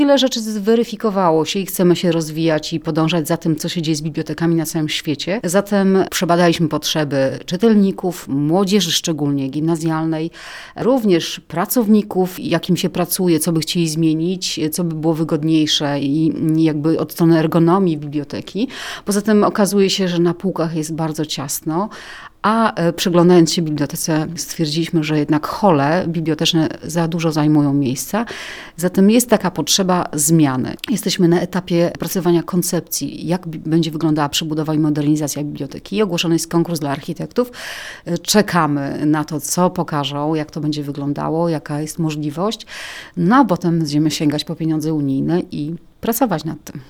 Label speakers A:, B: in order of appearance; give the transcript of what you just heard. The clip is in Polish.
A: Wiele rzeczy zweryfikowało się i chcemy się rozwijać i podążać za tym, co się dzieje z bibliotekami na całym świecie. Zatem przebadaliśmy potrzeby czytelników, młodzieży szczególnie gimnazjalnej, również pracowników, jak im się pracuje, co by chcieli zmienić, co by było wygodniejsze i jakby od strony ergonomii biblioteki. Poza tym okazuje się, że na półkach jest bardzo ciasno, a przyglądając się bibliotece stwierdziliśmy, że jednak hole biblioteczne za dużo zajmują miejsca. Zatem jest taka potrzeba zmiany. Jesteśmy na etapie opracowania koncepcji, jak będzie wyglądała przebudowa i modernizacja biblioteki. Ogłoszony jest konkurs dla architektów. Czekamy na to, co pokażą, jak to będzie wyglądało, jaka jest możliwość. No a potem będziemy sięgać po pieniądze unijne i pracować nad tym.